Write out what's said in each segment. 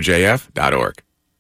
WJF.org.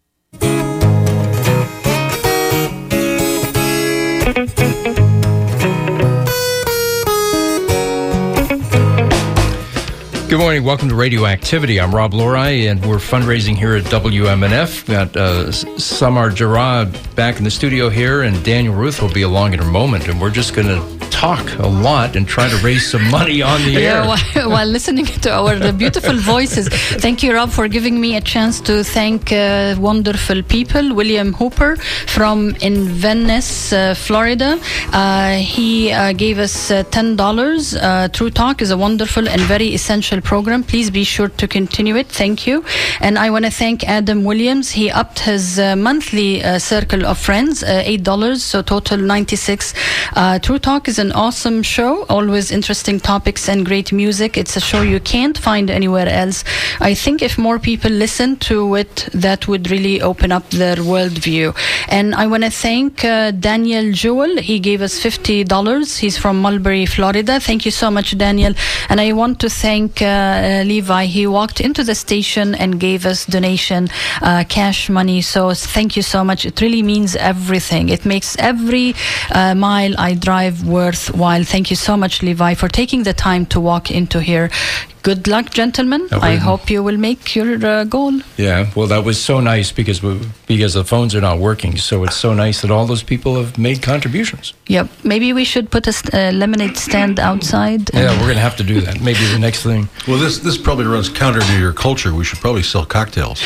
Good morning. Welcome to Radioactivity. I'm Rob Lorai, and we're fundraising here at WMNF. We've got Samar Jarrah back in the studio here, and Daniel Ruth will be along in a moment, and we're just going to talk a lot and try to raise some money on the air. While listening to our beautiful voices. Thank you, Rob, for giving me a chance to thank wonderful people. William Hooper from Inverness, Florida. He gave us $10. True Talk is a wonderful and very essential program. Please be sure to continue it. Thank you. And I want to thank Adam Williams. He upped his monthly circle of friends, $8, so total $96. True Talk is an awesome show, always interesting topics and great music. It's a show you can't find anywhere else. I think if more people listen to it, that would really open up their worldview. And I want to thank Daniel Jewell. He gave us $50. He's from Mulberry, Florida. Thank you so much, Daniel. And I want to thank Levi. He walked into the station and gave us donation cash money. So thank you so much. It really means everything. It makes every mile I drive worthwhile. Thank you so much, Levi, for taking the time to walk into here. Good luck, gentlemen. I hope you will make your goal. Yeah, well, that was so nice because the phones are not working. So it's so nice that all those people have made contributions. Yep. Maybe we should put a lemonade stand outside. Yeah, we're going to have to do that. Maybe the next thing. Well, this probably runs counter to your culture. We should probably sell cocktails.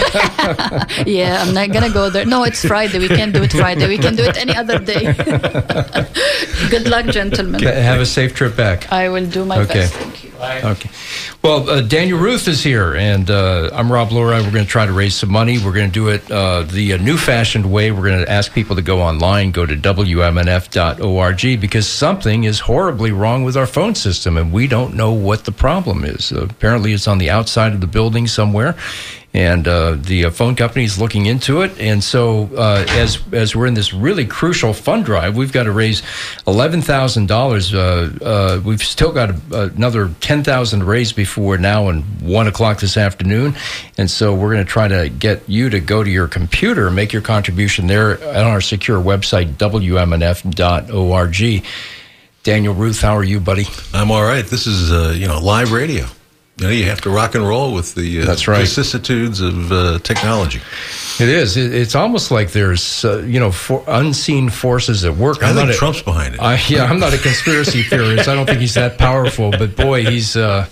Yeah, I'm not going to go there. No, it's Friday. We can't do it Friday. We can do it any other day. Good luck, gentlemen. Have a safe trip back. I will do my best. Thank you. Bye. Okay. Well, Daniel Ruth is here, and I'm Rob Lorai. We're going to try to raise some money. We're going to do it the new-fashioned way. We're going to ask people to go online, go to WMNF.org, because something is horribly wrong with our phone system, and we don't know what the problem is. Apparently, it's on the outside of the building somewhere. And the phone company is looking into it. And so as we're in this really crucial fund drive, we've got to raise $11,000. We've still got another $10,000 to raise before now and 1 o'clock this afternoon. And so we're going to try to get you to go to your computer and make your contribution there on our secure website, WMNF.org. Daniel Ruth, how are you, buddy? I'm all right. This is, live radio. You have to rock and roll with the vicissitudes of technology. It is. It's almost like there's, unseen forces at work. I think Trump's behind it. I'm not a conspiracy theorist. I don't think he's that powerful. But boy, he's.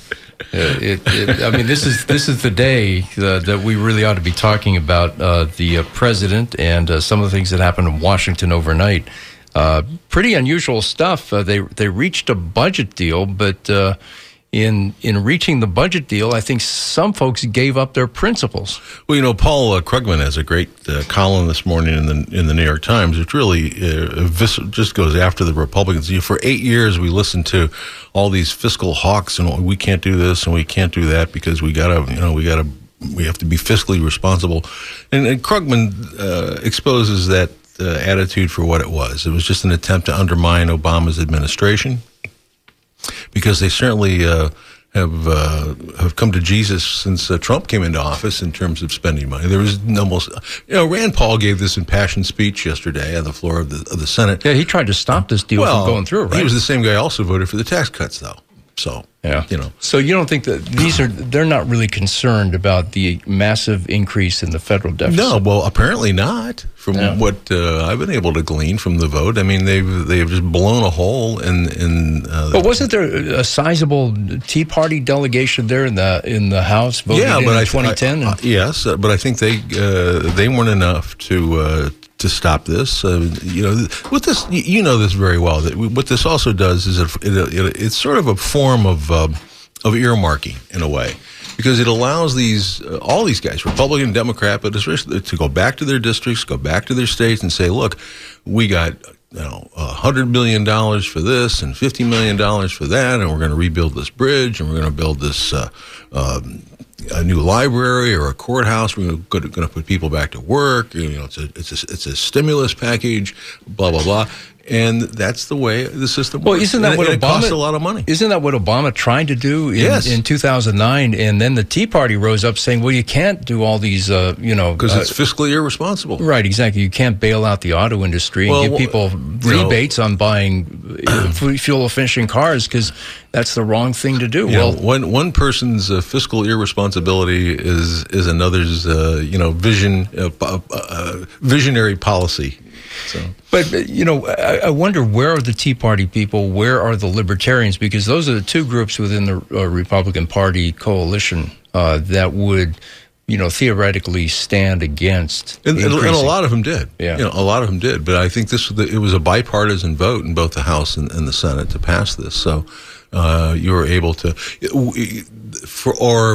This is the day that we really ought to be talking about the president and some of the things that happened in Washington overnight. Pretty unusual stuff. They reached a budget deal, but. In reaching the budget deal, I think some folks gave up their principles. Well, Paul Krugman has a great column this morning in the New York Times, which really just goes after the Republicans. For 8 years, we listened to all these fiscal hawks, and we can't do this and we can't do that because we have to be fiscally responsible. And Krugman exposes that attitude for what it was. It was just an attempt to undermine Obama's administration. Because they certainly have come to Jesus since Trump came into office in terms of spending money. There was almost, Rand Paul gave this impassioned speech yesterday on the floor of the Senate. Yeah, he tried to stop this deal from going through, right? He was the same guy who also voted for the tax cuts, though. So, yeah. So you don't think that they're not really concerned about the massive increase in the federal deficit? No, well, apparently not. From what I've been able to glean from the vote, they've just blown a hole in. But wasn't there a sizable Tea Party delegation there in the House voting in 2010? Yes, but I think they weren't enough to stop this. What this, this very well. That what this also does is it's sort of a form of earmarking in a way. Because it allows all these guys, Republican, Democrat, but especially to go back to their districts, go back to their states and say, look, we got $100 million for this and $50 million for that, and we're going to rebuild this bridge, and we're going to build this a new library or a courthouse. We're going to put people back to work. It's a stimulus package, blah, blah, blah. And that's the way the system works. Well, isn't that what it costs a lot of money? Isn't that what Obama tried to do in 2009? And then the Tea Party rose up saying, well, you can't do all these, because it's fiscally irresponsible. Right, exactly. You can't bail out the auto industry and give people rebates on buying fuel-efficient cars because that's the wrong thing to do. One person's fiscal irresponsibility is another's, visionary policy. So. But, I wonder, where are the Tea Party people? Where are the Libertarians? Because those are the two groups within the Republican Party coalition that would, theoretically stand against. And a lot of them did. Yeah. A lot of them did. But I think it was a bipartisan vote in both the House and the Senate to pass this. So you were able to, for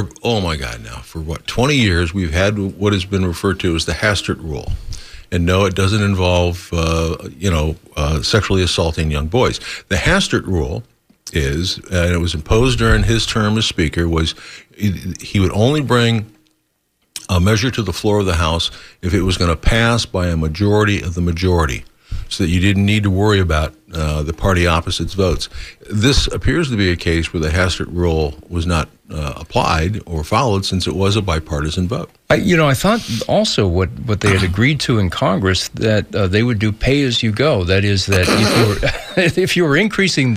20 years, we've had what has been referred to as the Hastert Rule. And no, it doesn't involve, sexually assaulting young boys. The Hastert Rule is, and it was imposed during his term as Speaker, was he would only bring a measure to the floor of the House if it was going to pass by a majority of the majority, so that you didn't need to worry about the party opposite's votes. This appears to be a case where the Hastert Rule was not applied or followed, since it was a bipartisan vote. I thought also what they had agreed to in Congress, that they would do pay as you go. That is, that if you were increasing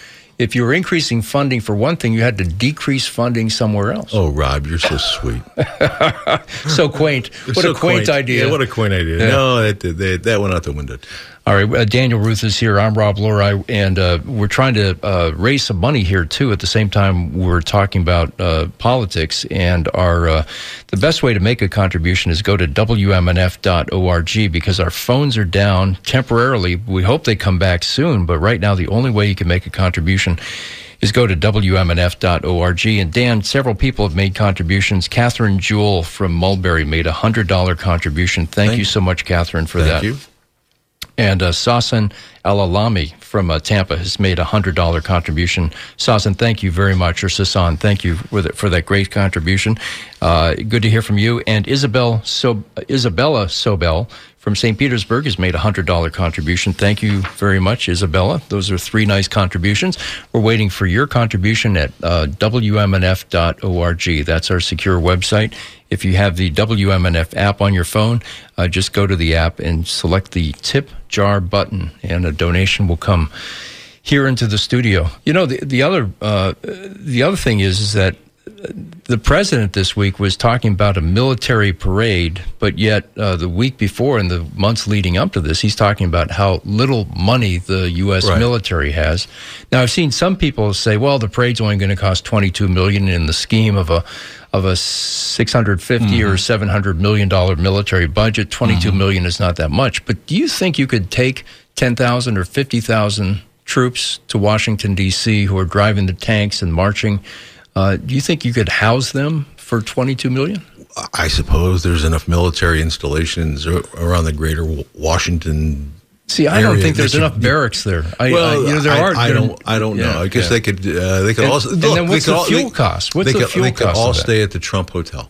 funding for one thing, you had to decrease funding somewhere else. Oh, Rob, you're so sweet. So quaint. What a quaint idea. Yeah, what a quaint idea. Yeah. No, that went out the window. All right, Daniel Ruth is here. I'm Rob Loray, and we're trying to raise some money here, too. At the same time, we're talking about politics, and the best way to make a contribution is go to WMNF.org, because our phones are down temporarily. We hope they come back soon, but right now the only way you can make a contribution is go to WMNF.org. And Dan, several people have made contributions. Catherine Jewell from Mulberry made a $100 contribution. Thank you so much, Catherine, for that. Thank you. And Sasan Alalami from Tampa has made a $100 contribution. Sasan, thank you very much. Or Sasan, thank you for that great contribution. Good to hear from you. And Isabella Sobel from St. Petersburg has made a $100 contribution. Thank you very much, Isabella. Those are three nice contributions. We're waiting for your contribution at WMNF.org. That's our secure website. If you have the WMNF app on your phone, just go to the app and select the tip jar button, and a donation will come here into the studio. The other thing is that the president this week was talking about a military parade, but yet the week before and the months leading up to this, he's talking about how little money the U.S. military has. Now, I've seen some people say, well, the parade's only going to cost $22 million in the scheme of a $650 or $700 million military budget. $22 million is not that much. But do you think you could take 10,000 or 50,000 troops to Washington, D.C., who are driving the tanks and marching? Do you think you could house them for $22 million? I suppose there's enough military installations around the greater Washington. See, I don't think there's enough barracks there. I don't know. I guess they could also. And then what's the fuel cost? What's the fuel cost? They could all stay at the Trump Hotel.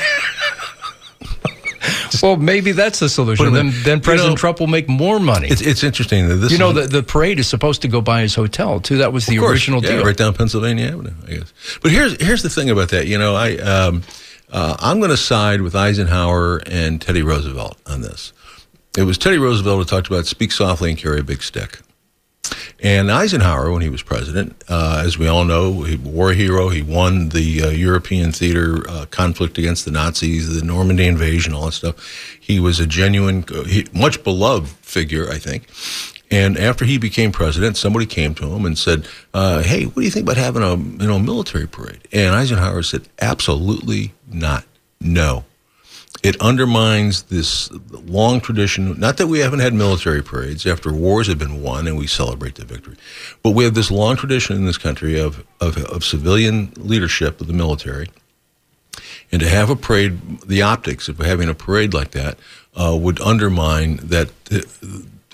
Well, maybe that's the solution. Then President Trump will make more money. It's interesting that this. The parade is supposed to go by his hotel too. That was the original deal, right down Pennsylvania Avenue, I guess. But here's the thing about that. I'm going to side with Eisenhower and Teddy Roosevelt on this. It was Teddy Roosevelt who talked about speak softly and carry a big stick. And Eisenhower, when he was president, as we all know, he war hero. He won the European theater conflict against the Nazis, the Normandy invasion, all that stuff. He was a genuine, much beloved figure, I think. And after he became president, somebody came to him and said, "Hey, what do you think about having a military parade?" And Eisenhower said, "Absolutely not. No." It undermines this long tradition, not that we haven't had military parades after wars have been won and we celebrate the victory, but we have this long tradition in this country of civilian leadership of the military. And to have a parade, the optics of having a parade like that would undermine that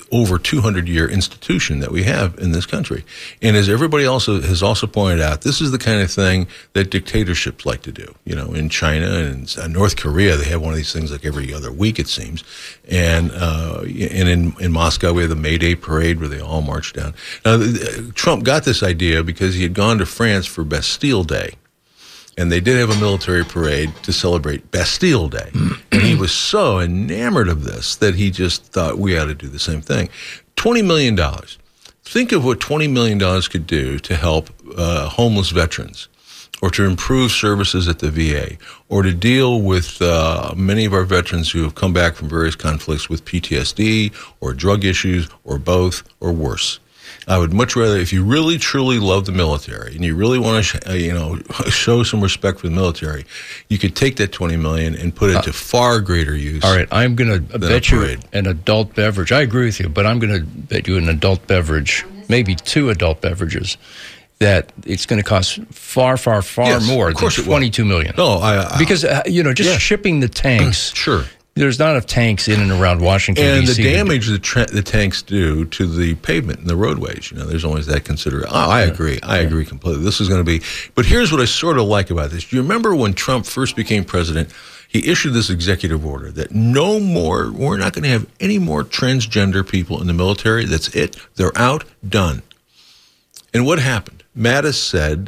over 200-year institution that we have in this country. And as everybody also has also pointed out, this is the kind of thing that dictatorships like to do. You know, in China and North Korea, they have one of these things like every other week, it seems. And in Moscow, we have the May Day parade where they all march down. Now, Trump got this idea because he had gone to France for Bastille Day. And they did have a military parade to celebrate Bastille Day. And he was so enamored of this that he just thought we ought to do the same thing. $20 million. Think of what $20 million could do to help homeless veterans, or to improve services at the VA, or to deal with many of our veterans who have come back from various conflicts with PTSD or drug issues or both or worse. I would much rather, if you really truly love the military and you really want to, show some respect for the military, you could take that $20 million and put it to far greater use. All right, I'm going to bet you an adult beverage. I agree with you, but I'm going to bet you an adult beverage, maybe 2 adult beverages, that it's going to cost far, far, far more than $22 million. No, because shipping the tanks. Sure. There's not enough tanks in and around Washington, and D.C. the damage the tanks do to the pavement and the roadways. There's always that consideration. I agree. I agree completely. This is going to be. But here's what I sort of like about this. Do you remember when Trump first became president? He issued this executive order that we're not going to have any more transgender people in the military. That's it. They're out. Done. And what happened? Mattis said,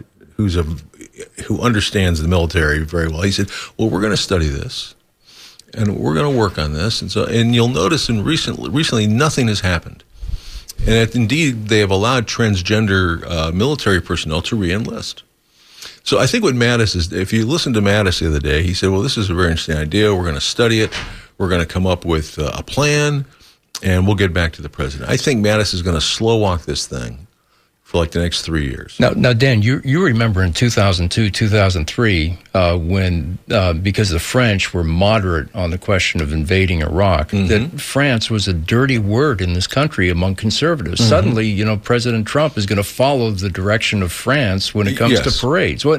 who understands the military very well, he said, well, we're going to study this. And we're going to work on this, and you'll notice recently nothing has happened, and indeed they have allowed transgender military personnel to re-enlist. So I think what Mattis is, if you listen to Mattis the other day, he said, "Well, this is a very interesting idea. We're going to study it. We're going to come up with a plan, and we'll get back to the president." I think Mattis is going to slow walk this thing for like the next 3 years. Now, Dan, you remember in 2002, 2003, when, because the French were moderate on the question of invading Iraq, that France was a dirty word in this country among conservatives. Suddenly, President Trump is going to follow the direction of France when it comes to parades. When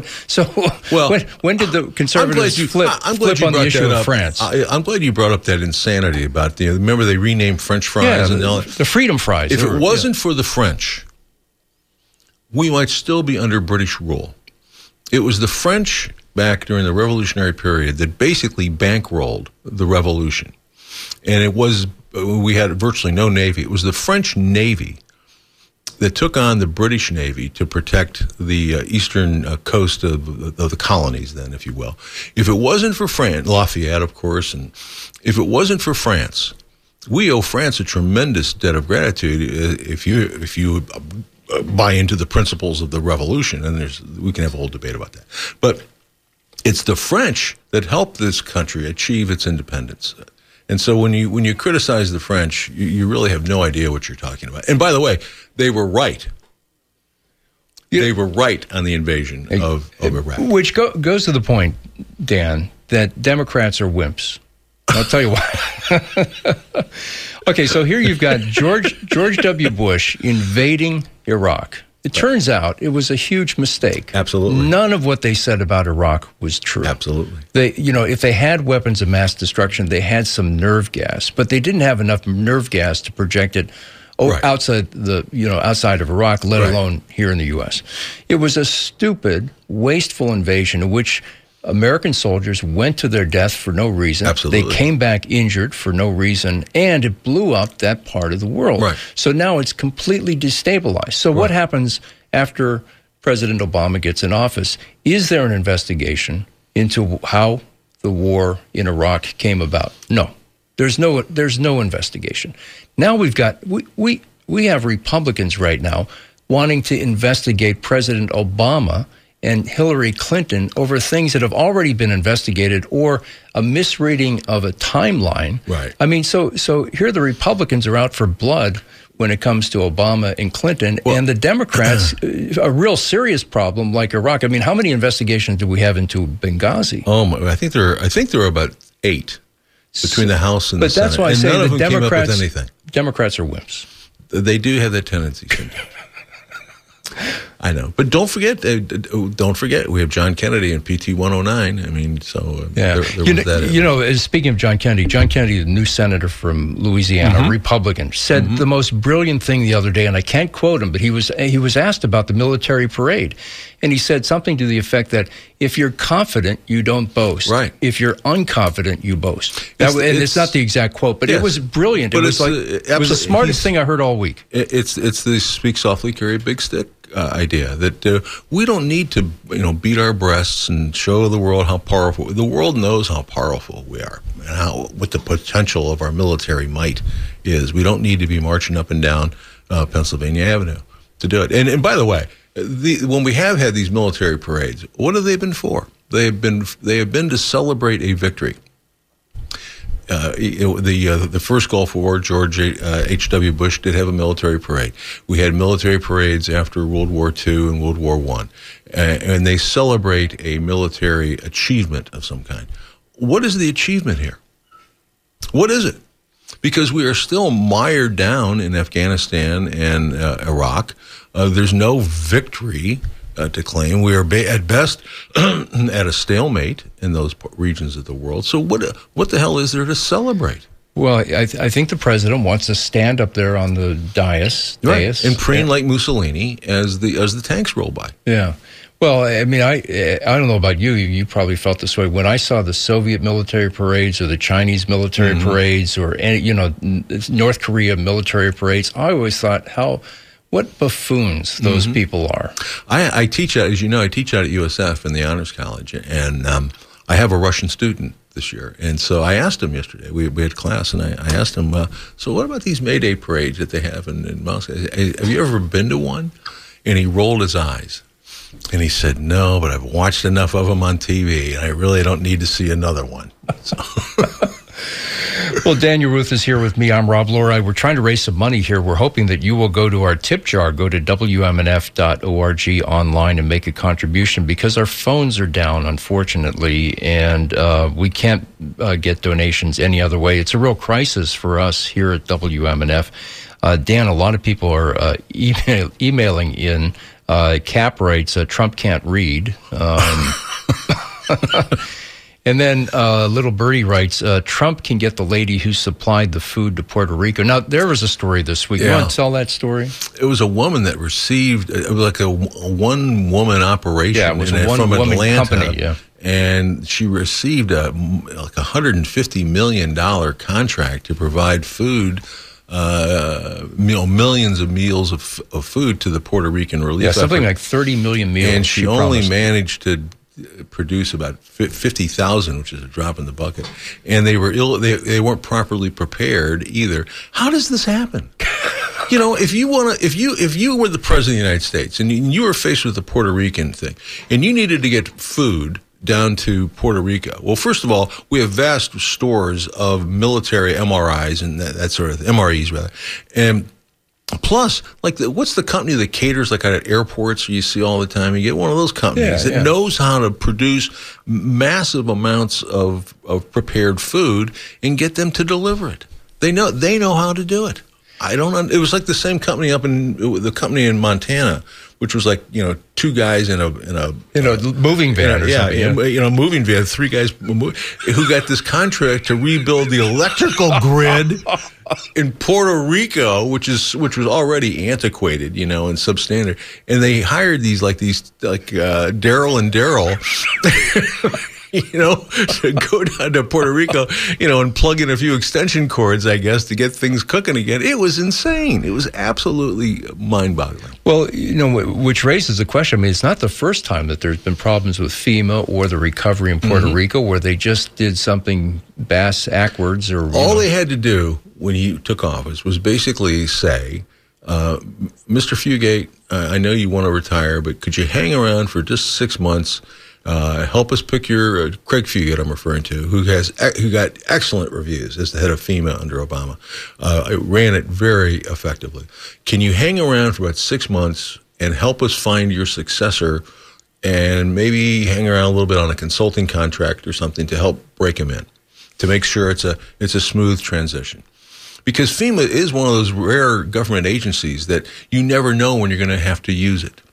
did the conservatives flip on the issue of France? I'm glad you brought up that insanity about, remember they renamed French fries and all that? The freedom fries. If it wasn't for the French, we might still be under British rule. It was the French back during the revolutionary period that basically bankrolled the revolution. And we had virtually no Navy. It was the French Navy that took on the British Navy to protect the eastern coast of the colonies then, if you will. If it wasn't for France, Lafayette, of course, and if it wasn't for France, we owe France a tremendous debt of gratitude if you buy into the principles of the revolution, and we can have a whole debate about that. But it's the French that helped this country achieve its independence. And so when you criticize the French, you really have no idea what you're talking about. And by the way, they were right. They were right on the invasion of Iraq. Which goes to the point, Dan, that Democrats are wimps. I'll tell you why. Okay, so here you've got George W. Bush invading Iraq. It turns out it was a huge mistake. Absolutely. None of what they said about Iraq was true. Absolutely. If they had weapons of mass destruction, they had some nerve gas, but they didn't have enough nerve gas to project it outside of Iraq, let alone here in the U.S. It was a stupid, wasteful invasion in which American soldiers went to their death for no reason. Absolutely. They came back injured for no reason, and it blew up that part of the world. Right. So now it's completely destabilized. So what happens after President Obama gets in office? Is there an investigation into how the war in Iraq came about? No. There's no investigation. Now we have Republicans right now wanting to investigate President Obama and Hillary Clinton over things that have already been investigated or a misreading of a timeline. Right. I mean, so here the Republicans are out for blood when it comes to Obama and Clinton, and the Democrats, a real serious problem like Iraq. I mean, how many investigations do we have into Benghazi? I think there are about 8 between the House and the Senate. But that's why I say none of the them came up with anything. Democrats are wimps. They do have that tendency sometimes. I know, but don't forget, we have John Kennedy and PT 109. I mean, so there was that. Speaking of John Kennedy, the new senator from Louisiana, Republican, said the most brilliant thing the other day, and I can't quote him, but he was asked about the military parade, and he said something to the effect that if you're confident, you don't boast. Right. If you're unconfident, you boast. It's not the exact quote, but it was brilliant. It was the smartest thing I heard all week. It's the speak softly, carry a big stick idea that we don't need to beat our breasts and show the world how powerful. The world knows how powerful we are and what the potential of our military might is. We don't need to be marching up and down Pennsylvania Avenue to do it. And by the way, when we have had these military parades, what have they been for? They have been to celebrate a victory. The first Gulf War, George H.W. Bush did have a military parade. We had military parades after World War II and World War I, and they celebrate a military achievement of some kind. What is the achievement here? What is it? Because we are still mired down in Afghanistan and Iraq. There's no victory to claim. We are at best at a stalemate in those regions of the world. So what the hell is there to celebrate? Well, I think the president wants to stand up there on the dais and preen like Mussolini as the tanks roll by. Yeah. Well, I mean, I don't know about you. You probably felt this way when I saw the Soviet military parades or the Chinese military parades or North Korea military parades. I always thought what buffoons those people are. I teach out, as you know, I teach out at USF in the Honors College, and I have a Russian student this year. And so I asked him yesterday, we had class, and I asked him, so what about these May Day parades that they have in Moscow? Have you ever been to one? And he rolled his eyes. And he said, no, but I've watched enough of them on TV, and I really don't need to see another one. So. Well, Daniel Ruth is here with me. I'm Rob Lori. We're trying to raise some money here. We're hoping that you will go to our tip jar, go to WMNF.org online and make a contribution because our phones are down, unfortunately, and we can't get donations any other way. It's a real crisis for us here at WMNF. Dan, a lot of people are emailing in cap rates Trump can't read. And then Little Birdie writes, Trump can get the lady who supplied the food to Puerto Rico. Now, there was a story this week. You want to tell that story? It was a woman that received, it was like a one-woman operation. Yeah, it was a one-woman company, yeah. And she received like $150 million contract to provide food, millions of meals of food to the Puerto Rican relief effort. Something like 30 million meals. And she only managed to produce about 50,000, which is a drop in the bucket, and they were they weren't properly prepared either. How does this happen? If you were the president of the United States and you were faced with the Puerto Rican thing, and you needed to get food down to Puerto Rico. Well, first of all, we have vast stores of military MRIs and that sort of MREs rather, and plus, what's the company that caters out at airports you see all the time? You get one of those companies that knows how to produce massive amounts of prepared food and get them to deliver it. They know how to do it. It was like the same company the company in Montana, which was two guys in a moving van or something. Moving van, three guys who got this contract to rebuild the electrical grid in Puerto Rico, which was already antiquated, and substandard. And they hired these Daryl and Daryl. To go down to Puerto Rico, and plug in a few extension cords, I guess, to get things cooking again. It was insane. It was absolutely mind-boggling. Well, which raises the question. I mean, it's not the first time that there's been problems with FEMA or the recovery in Puerto Rico where they just did something bass-ackwards. All they had to do when he took office was basically say, Mr. Fugate, I know you want to retire, but could you hang around for just 6 months? Help us pick your Craig Fugate, I'm referring to, who got excellent reviews as the head of FEMA under Obama. Ran it very effectively. Can you hang around for about 6 months and help us find your successor, and maybe hang around a little bit on a consulting contract or something to help break him in, to make sure it's a smooth transition. Because FEMA is one of those rare government agencies that you never know when you're going to have to use it.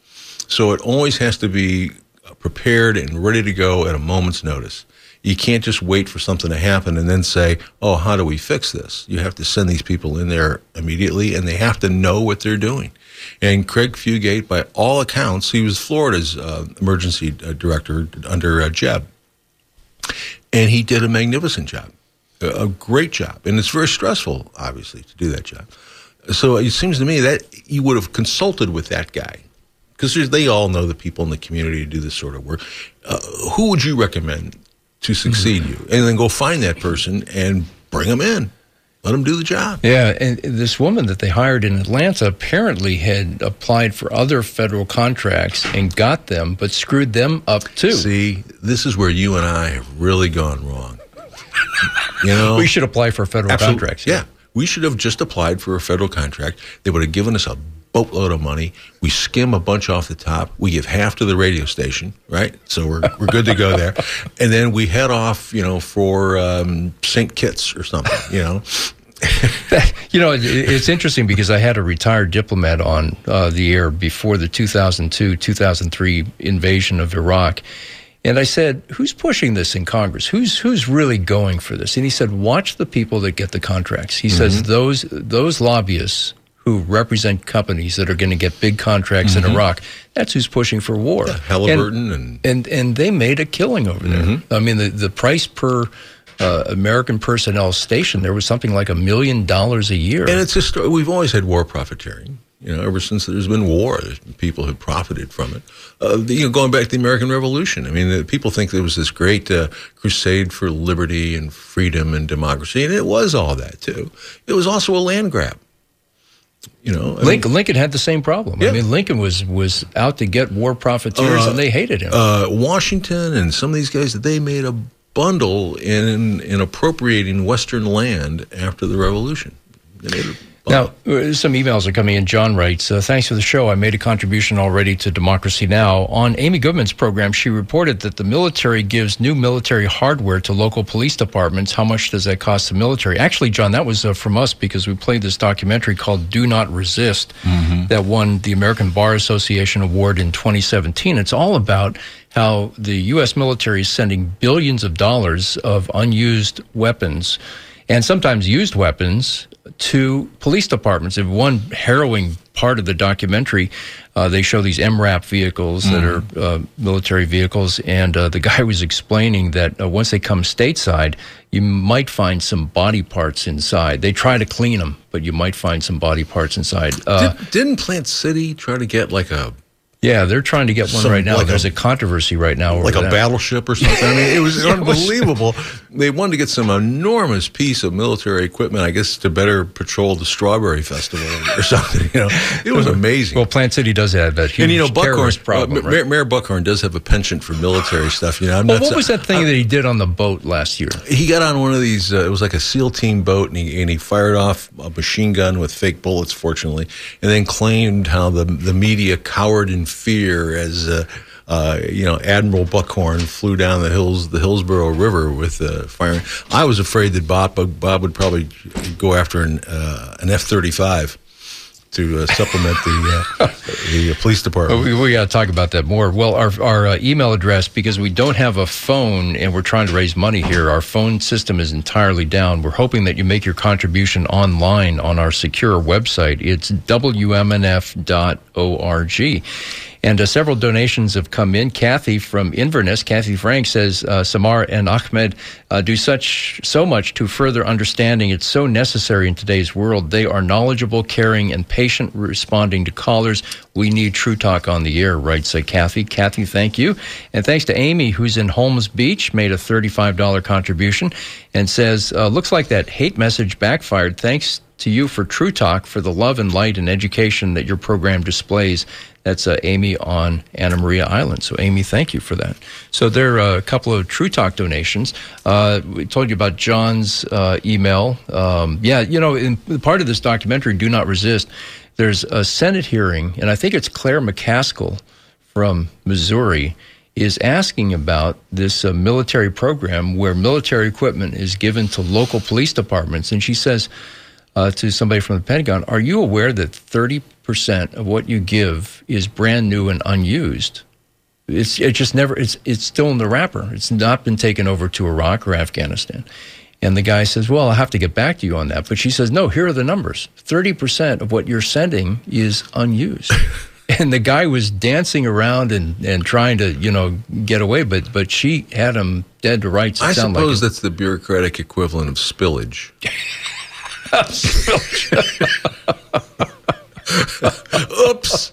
So it always has to be prepared and ready to go at a moment's notice. You can't just wait for something to happen and then say, oh, how do we fix this? You have to send these people in there immediately, and they have to know what they're doing. And Craig Fugate, by all accounts, he was Florida's emergency director under Jeb. And he did a magnificent job, a great job. And it's very stressful, obviously, to do that job. So it seems to me that you would have consulted with that guy, because they all know the people in the community who do this sort of work. Who would you recommend to succeed you? And then go find that person and bring them in. Let them do the job. Yeah, and this woman that they hired in Atlanta apparently had applied for other federal contracts and got them, but screwed them up too. See, this is where you and I have really gone wrong. We should apply for federal contracts. Yeah, we should have just applied for a federal contract. They would have given us a boatload of money. We skim a bunch off the top. We give half to the radio station, right? So we're good to go there. And then we head off, for St. Kitts or something, It's interesting because I had a retired diplomat on the air before the 2002-2003 invasion of Iraq. And I said, who's pushing this in Congress? Who's really going for this? And he said, watch the people that get the contracts. He says those lobbyists who represent companies that are going to get big contracts in Iraq, that's who's pushing for war. Yeah, Halliburton and they made a killing over there. I mean, the price per American personnel station, there was something like $1 million a year. And it's just, we've always had war profiteering. Ever since there's been war, there's been people who profited from it. Going back to the American Revolution, I mean, people think there was this great crusade for liberty and freedom and democracy, and it was all that too. It was also a land grab. Lincoln had the same problem. Yeah. I mean, Lincoln was out to get war profiteers, and they hated him. Washington and some of these guys, they made a bundle in appropriating Western land after the Revolution. They made a Now, some emails are coming in. John writes, thanks for the show. I made a contribution already to Democracy Now! On Amy Goodman's program, she reported that the military gives new military hardware to local police departments. How much does that cost the military? Actually, John, that was from us because we played this documentary called Do Not Resist that won the American Bar Association Award in 2017. It's all about how the U.S. military is sending billions of dollars of unused weapons and sometimes used weapons to police departments. In one harrowing part of the documentary, they show these MRAP vehicles that are military vehicles, and the guy was explaining that once they come stateside, you might find some body parts inside. They try to clean them, but you might find some body parts inside. Didn't Plant City try to get like a... Yeah, they're trying to get one right now. There's a controversy right now over like that. A battleship or something. I mean, it was unbelievable. They wanted to get some enormous piece of military equipment, I guess, to better patrol the Strawberry Festival or something. It was amazing. Well, Plant City does have that huge terrorist problem. Right? Mayor Buckhorn does have a penchant for military stuff. What was that thing that he did on the boat last year? He got on one of these. It was like a SEAL team boat, and he fired off a machine gun with fake bullets, fortunately, and then claimed how the media cowered in fear as Admiral Buckhorn flew down the Hillsborough River with firing. I was afraid that Bob would probably go after an F-35 to supplement the police department. We got to talk about that more. Well, our email address, because we don't have a phone and we're trying to raise money here, our phone system is entirely down. We're hoping that you make your contribution online on our secure website. It's WMNF.org. And several donations have come in. Kathy from Inverness, Kathy Frank, says, Samar and Ahmed do so much to further understanding. It's so necessary in today's world. They are knowledgeable, caring, and patient responding to callers. We need True Talk on the air, writes Kathy. Kathy, thank you. And thanks to Amy, who's in Holmes Beach, made a $35 contribution and says, looks like that hate message backfired. Thanks to you for True Talk, for the love and light and education that your program displays. That's Amy on Anna Maria Island. So, Amy, thank you for that. So there are a couple of True Talk donations. We told you about John's email. In part of this documentary, Do Not Resist, there's a Senate hearing, and I think it's Claire McCaskill from Missouri is asking about this military program where military equipment is given to local police departments. And she says, to somebody from the Pentagon, are you aware that 30% of what you give is brand new and unused? It's still in the wrapper. It's not been taken over to Iraq or Afghanistan. And the guy says, well, I'll have to get back to you on that. But she says, no, here are the numbers. 30% of what you're sending is unused. And the guy was dancing around and trying to, get away. But she had him dead to rights. I suppose that's the bureaucratic equivalent of spillage. Oops!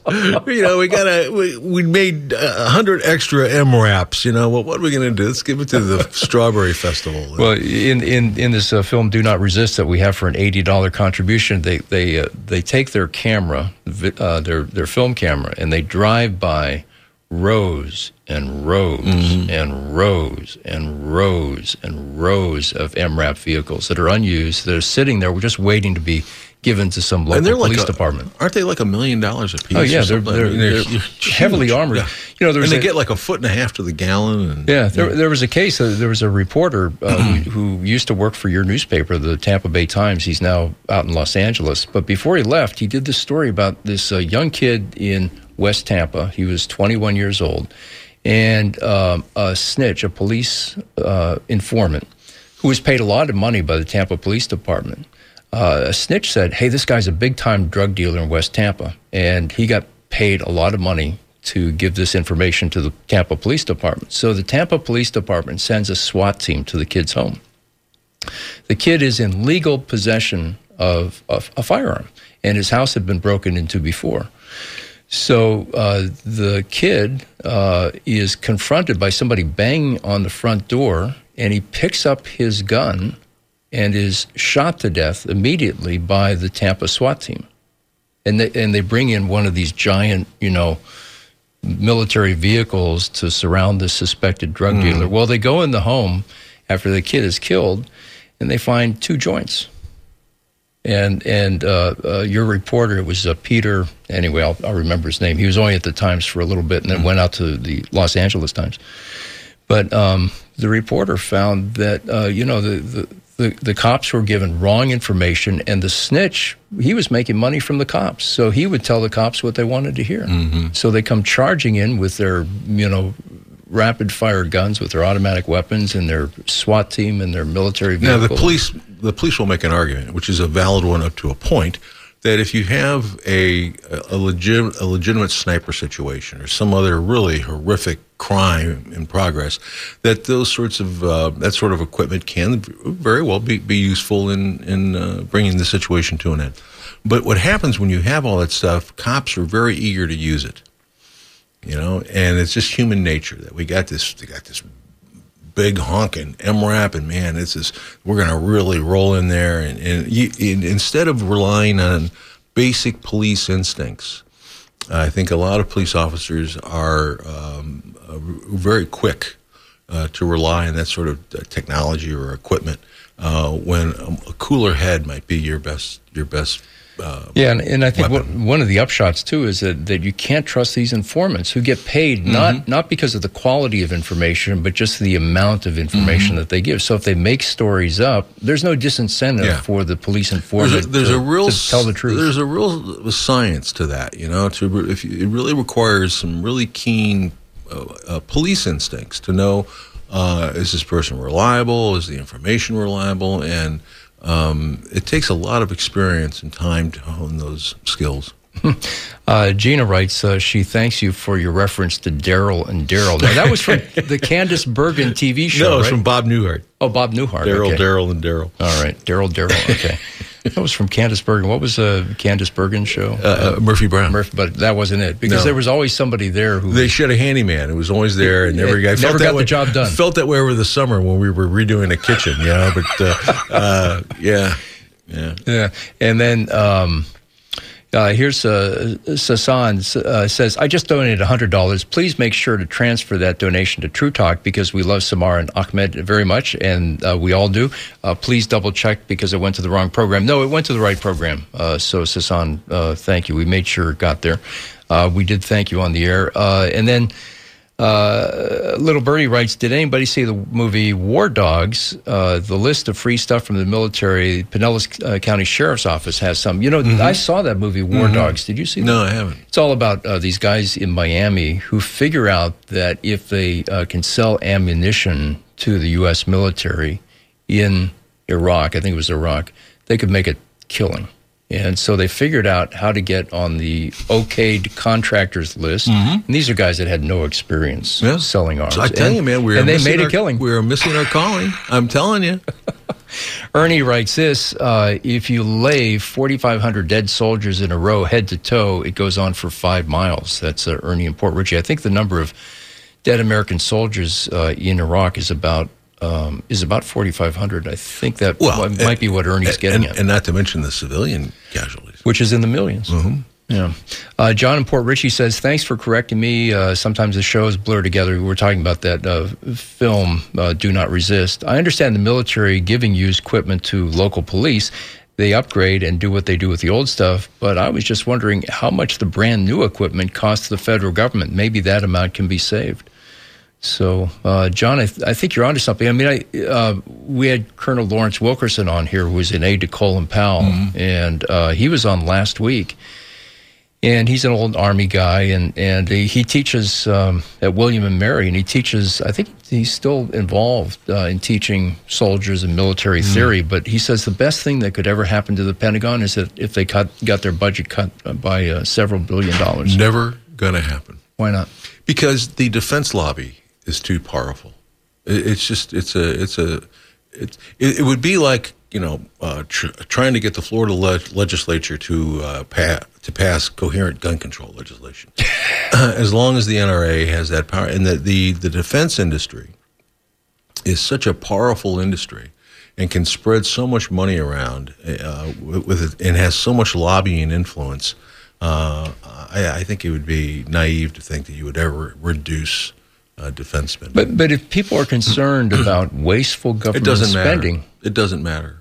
We made 100 extra M-Wraps. What are we going to do? Let's give it to the Strawberry Festival. Well, in this film, "Do Not Resist," that we have for an $80 contribution, they take their camera, their film camera, and they drive by rows and rows and rows and rows and rows of MRAP vehicles that are unused, that are sitting there, just waiting to be given to some local police department. Aren't they like $1 million a piece? Oh yeah, they're heavily armored. Yeah. They get like 1.5 feet to the gallon. There was a case. There was a reporter who used to work for your newspaper, the Tampa Bay Times. He's now out in Los Angeles. But before he left, he did this story about this young kid in West Tampa. He was 21 years old, and a snitch, a police informant, who was paid a lot of money by the Tampa Police Department. A snitch said, hey, this guy's a big-time drug dealer in West Tampa, and he got paid a lot of money to give this information to the Tampa Police Department. So the Tampa Police Department sends a SWAT team to the kid's home. The kid is in legal possession of a firearm, and his house had been broken into before. So the kid is confronted by somebody banging on the front door, and he picks up his gun and is shot to death immediately by the Tampa SWAT team. And they bring in one of these giant, military vehicles to surround the suspected drug dealer. Well, they go in the home after the kid is killed, and they find 2 joints. And your reporter, it was Peter, anyway, I'll remember his name. He was only at the Times for a little bit and then went out to the Los Angeles Times. But the reporter found that, the cops were given wrong information, and the snitch, he was making money from the cops. So he would tell the cops what they wanted to hear. So they come charging in with their, rapid-fire guns, with their automatic weapons and their SWAT team and their military vehicles. Now, the police will make an argument, which is a valid one up to a point, that if you have a legitimate sniper situation or some other really horrific crime in progress, that those sorts of that sort of equipment can very well be useful in bringing the situation to an end. But what happens when you have all that stuff? Cops are very eager to use it, and it's just human nature that we got this big honking MRAP, and man, we're going to really roll in there, and instead of relying on basic police instincts, I think a lot of police officers are very quick to rely on that sort of technology or equipment when a cooler head might be your best. And I think one of the upshots too is that you can't trust these informants who get paid not because of the quality of information, but just the amount of information that they give. So if they make stories up, there's no disincentive for the police informant to tell the truth. There's a real science to that, it really requires some really keen police instincts to know, is this person reliable? Is the information reliable? And it takes a lot of experience and time to hone those skills. Gina writes, she thanks you for your reference to Daryl and Daryl. Now, that was from the Candice Bergen TV show, No, it was right? from Bob Newhart. Oh, Bob Newhart. Daryl, and Daryl. All right, Daryl, okay. That was from Candice Bergen. What was the Candice Bergen show? Murphy Brown. But that wasn't it, because there was always somebody there who... They shed a handyman. It was always there, and never got the job done. Felt that way over the summer when we were redoing a kitchen, but Yeah. And then... here's Sasan says, I just donated $100. Please make sure to transfer that donation to True Talk because we love Samar and Ahmed very much, and we all do. Please double check because it went to the wrong program. No, it went to the right program. So Sasan, thank you. We made sure it got there. We did thank you on the air. And then Little Birdie writes, did anybody see the movie War Dogs? The list of free stuff from the military, Pinellas County Sheriff's Office has some. You know, I saw that movie War Dogs. Did you see that? No, I haven't. It's all about these guys in Miami who figure out that if they can sell ammunition to the U.S. military in Iraq, I think it was Iraq, they could make a killing. And so they figured out how to get on the okayed contractors list. And these are guys that had no experience selling arms. So I tell you, man, they made a killing. We were missing our calling. I'm telling you. Ernie writes this, if you lay 4,500 dead soldiers in a row head to toe, it goes on for 5 miles. That's Ernie in Port Richey. I think the number of dead American soldiers in Iraq is about 4,500. I think that might be what Ernie's getting at. And not to mention the civilian casualties. Which is in the millions. Yeah. John in Port Richey says, thanks for correcting me. Sometimes the shows blur together. We were talking about that film, Do Not Resist. I understand the military giving used equipment to local police. They upgrade and do what they do with the old stuff. But I was just wondering how much the brand new equipment costs the federal government. Maybe that amount can be saved. So, John, I think you're onto something. I mean, we had Colonel Lawrence Wilkerson on here, who was an aide to Colin Powell, and he was on last week. And he's an old Army guy, and he teaches at William and Mary, and he teaches, I think he's still involved in teaching soldiers and military theory, but he says the best thing that could ever happen to the Pentagon is that if they got their budget cut by several $billion. Never going to happen. Why not? Because the defense lobby is too powerful. It would be like, trying to get the Florida legislature to pass coherent gun control legislation. As long as the NRA has that power, and the defense industry is such a powerful industry and can spread so much money around with it, and has so much lobbying influence. I think it would be naive to think that you would ever reduce defense spending. But if people are concerned about wasteful government spending, matter. It doesn't matter.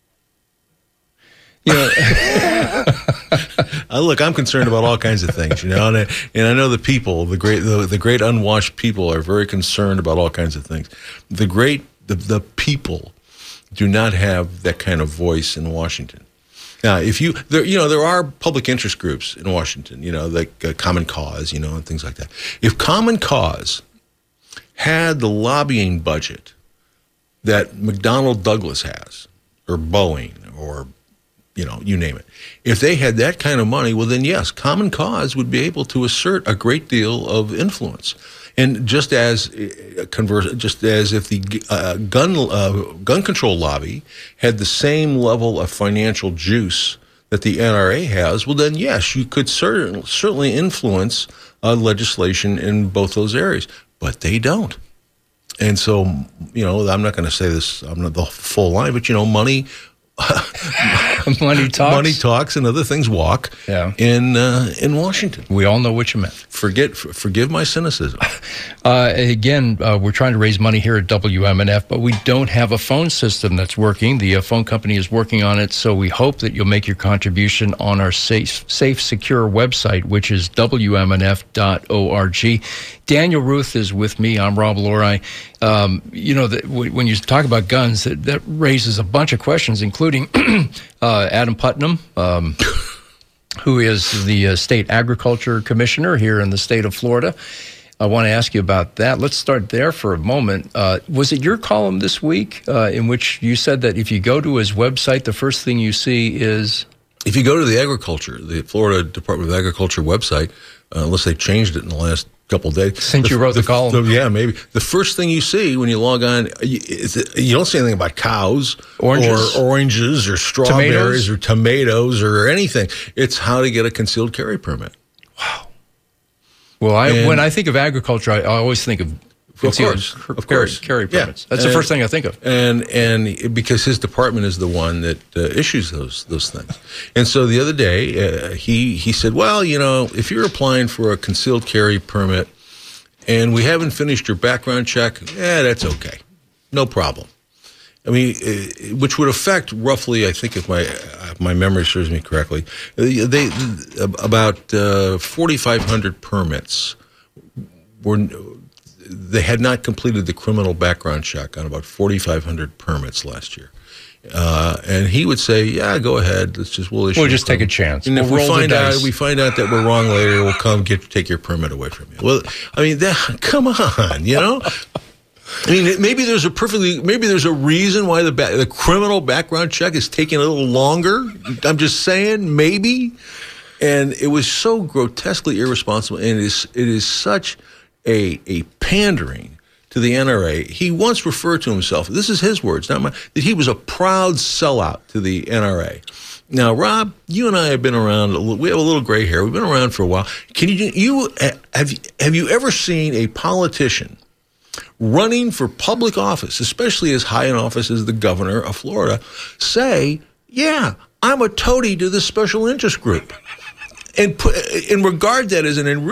Look, I'm concerned about all kinds of things, and I know the people, the great unwashed people, are very concerned about all kinds of things. The people do not have that kind of voice in Washington. Now, there are public interest groups in Washington, like Common Cause, and things like that. If Common Cause had the lobbying budget that McDonnell Douglas has, or Boeing, or you name it, if they had that kind of money, well, then yes, Common Cause would be able to assert a great deal of influence. And just as if the gun control lobby had the same level of financial juice that the NRA has, well, then yes, you could certainly influence legislation in both those areas. But they don't. And so, I'm not going to say this, I'm not the full line, but, money money talks and other things walk in Washington. We all know what you meant. Forgive my cynicism. Again, we're trying to raise money here at WMNF, but we don't have a phone system that's working. The phone company is working on it, so we hope that you'll make your contribution on our safe, secure website, which is WMNF.org. Daniel Ruth is with me. I'm Rob Lorai. When you talk about guns, that raises a bunch of questions, including Adam Putnam, who is the state agriculture commissioner here in the state of Florida. I want to ask you about that. Let's start there for a moment. Was it your column this week in which you said that if you go to his website, the first thing you see is... If you go to the Florida Department of Agriculture website, unless they changed it in the last couple of days. Since you wrote the column. Yeah, maybe. The first thing you see when you log on, you don't see anything about cows or oranges or strawberries or tomatoes or anything. It's how to get a concealed carry permit. Wow. Well, when I think of agriculture, I always think of carry permits. That's the first thing I think of. And because his department is the one that issues those things. And so the other day, he said, well, if you're applying for a concealed carry permit and we haven't finished your background check, that's okay. No problem. I mean, which would affect roughly, I think if my memory serves me correctly, about 4,500 permits they had not completed the criminal background check on about 4,500 permits last year. And he would say, "Yeah, go ahead. We'll issue. We'll just take a chance. And if we find out that we're wrong later, we'll come take your permit away from you." Well, I mean, come on, you know. I mean, maybe there's a reason why the criminal background check is taking a little longer. I'm just saying, maybe. And it was so grotesquely irresponsible, and it is such a pandering to the NRA. He once referred to himself, this is his words, not mine, that he was a proud sellout to the NRA. Now, Rob, you and I have been around. We have a little gray hair. We've been around for a while. Have you ever seen a politician running for public office, especially as high an office as the governor of Florida, say, "Yeah, I'm a toady to this special interest group," and regard that as a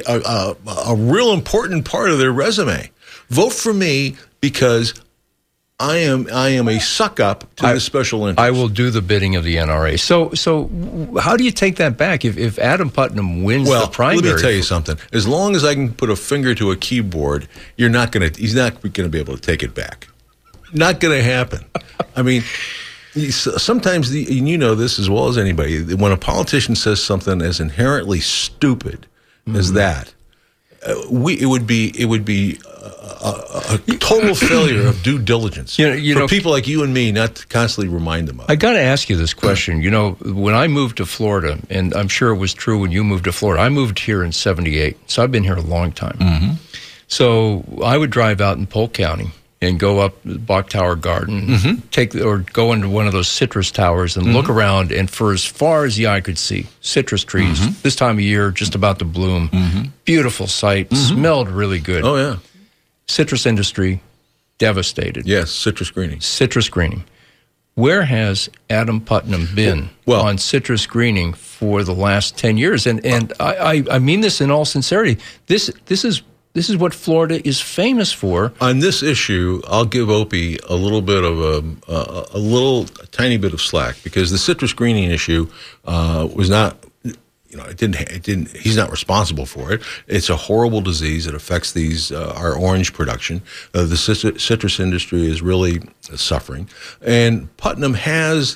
real important part of their resume? Vote for me because I am a suck up to the special interest. I will do the bidding of the NRA. So how do you take that back if Adam Putnam wins the primary? Let me tell you something. As long as I can put a finger to a keyboard, he's not going to be able to take it back. Not going to happen. I mean, sometimes, and you know this as well as anybody, when a politician says something as inherently stupid as that, it would be a total failure of due diligence for people like you and me not to constantly remind them of it. I got to ask you this question. You know, when I moved to Florida, and I'm sure it was true when you moved to Florida, I moved here in 1978, so I've been here a long time. Mm-hmm. So I would drive out in Polk County and go up the Bok Tower Garden, mm-hmm. Go into one of those citrus towers and mm-hmm. look around, and for as far as the eye could see, citrus trees, mm-hmm. this time of year, just about to bloom. Mm-hmm. Beautiful sight, mm-hmm. smelled really good. Oh, yeah. Citrus industry, devastated. Yes, citrus greening. Citrus greening. Where has Adam Putnam been on citrus greening for the last 10 years? And I mean this in all sincerity. This is what Florida is famous for. On this issue, I'll give Opie a little bit of a tiny bit of slack, because the citrus greening issue was not, it didn't. He's not responsible for it. It's a horrible disease. It affects our orange production. The citrus industry is really suffering, and Putnam has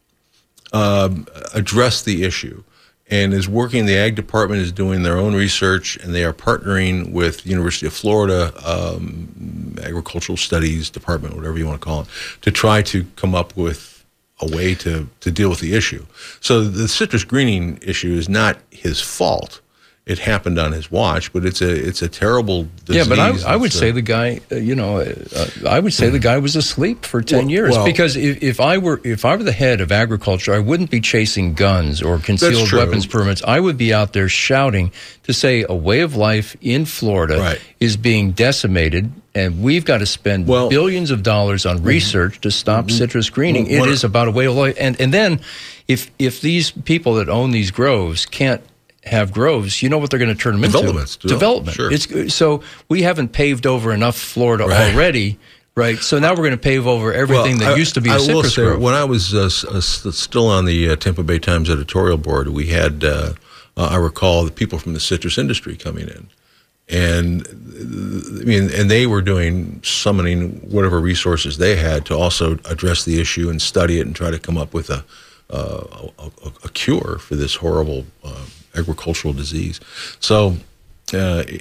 addressed the issue and is working. The Ag Department is doing their own research, and they are partnering with the University of Florida Agricultural Studies Department, whatever you want to call it, to try to come up with a way to deal with the issue. So the citrus greening issue is not his fault. It happened on his watch, but it's a terrible disease. Yeah, but I would say the guy, I would say the guy was asleep for 10 years. Because if I were the head of agriculture, I wouldn't be chasing guns or concealed weapons permits. I would be out there shouting to say a way of life in Florida is being decimated, and we've got to spend billions of dollars on research to stop citrus greening. It is about a way of life. And then if these people that own these groves can't have groves, you know what they're going to turn them into? Development. Sure. So we haven't paved over enough Florida already, right? So now we're going to pave over everything that used to be a citrus grove. When I was still on the Tampa Bay Times editorial board, we had, I recall, the people from the citrus industry coming in. And and they were summoning whatever resources they had to also address the issue and study it and try to come up with a cure for this horrible agricultural disease. So, I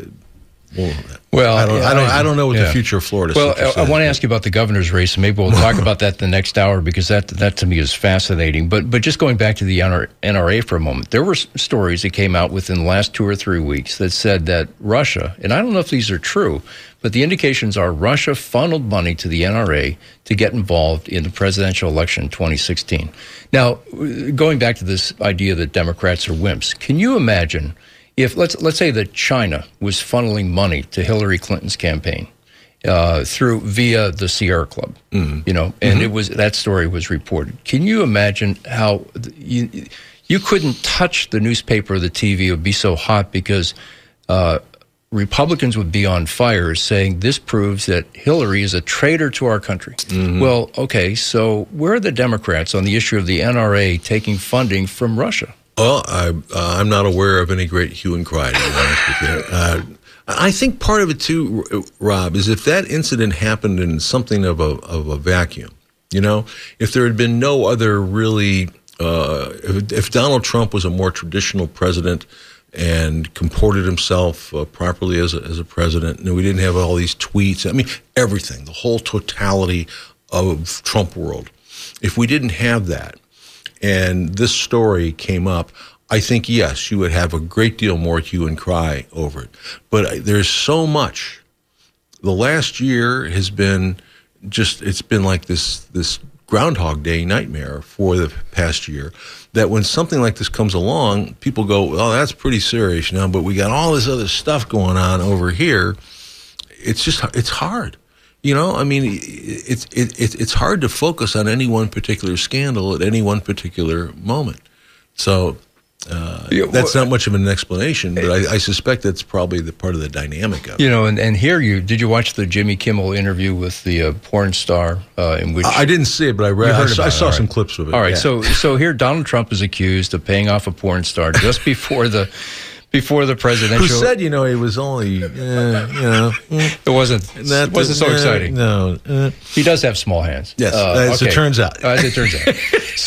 don't know what the future of Florida. Well, I want to ask you about the governor's race, and maybe we'll talk about that the next hour, because that to me is fascinating. But just going back to the NRA for a moment, there were stories that came out within the last 2 or 3 weeks that said that Russia, and I don't know if these are true, but the indications are Russia funneled money to the NRA to get involved in the presidential election in 2016. Now, going back to this idea that Democrats are wimps, can you imagine if let's say that China was funneling money to Hillary Clinton's campaign via the Sierra Club, and it was, that story was reported. Can you imagine how you couldn't touch the newspaper or the TV? It would be so hot because Republicans would be on fire saying this proves that Hillary is a traitor to our country. Mm-hmm. Well, okay, so where are the Democrats on the issue of the NRA taking funding from Russia? Well, I'm not aware of any great hue and cry, to be honest with you. I think part of it too, Rob, is if that incident happened in something of a vacuum, if there had been no other really, if Donald Trump was a more traditional president and comported himself properly as a president, and we didn't have all these tweets, everything, the whole totality of Trump world. If we didn't have that, and this story came up, I think, yes, you would have a great deal more hue and cry over it. But there's so much. The last year has been it's been like this Groundhog Day nightmare for the past year, that when something like this comes along, people go, oh, that's pretty serious now, but we got all this other stuff going on over here. It's hard. It's hard to focus on any one particular scandal at any one particular moment. So that's not much of an explanation, but I suspect that's probably the part of the dynamic of it. And here did you watch the Jimmy Kimmel interview with the porn star in which I didn't see it, but I saw some clips of it. All right, so here Donald Trump is accused of paying off a porn star just before the presidential. Who said, he was only, it wasn't so exciting. No. He does have small hands. Yes, as it turns out. As it turns out.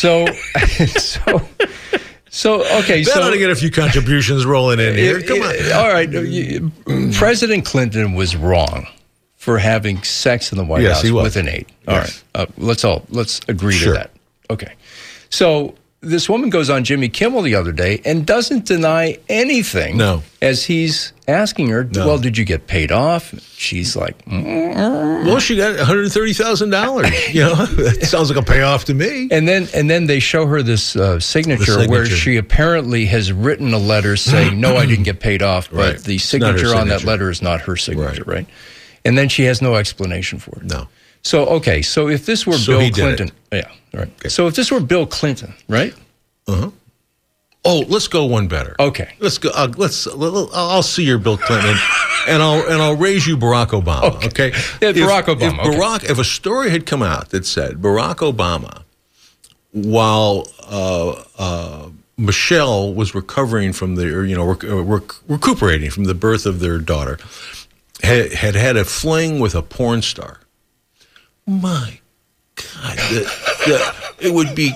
So okay, Ben ought to get a few contributions rolling in here. Come on. All right. President Clinton was wrong for having sex in the White House with an aide. All right. Let's agree to that. Okay. So this woman goes on Jimmy Kimmel the other day and doesn't deny anything. No. As he's asking her, well, did you get paid off? She's like, well, she got $130,000. That sounds like a payoff to me. And then they show her this signature where she apparently has written a letter saying, no, I didn't get paid off, but the signature on that letter is not her signature, right? And then she has no explanation for it. No. So, okay, so if this were Bill Clinton. Yeah, right. Okay. So if this were Bill Clinton, right? Uh-huh. Oh, let's go one better. Okay. Let's go. I'll see your Bill Clinton, and I'll raise you Barack Obama. Okay. Yeah, Barack Obama. If a story had come out that said Barack Obama, while Michelle was recovering from recuperating from the birth of their daughter, had a fling with a porn star. My God, it would be.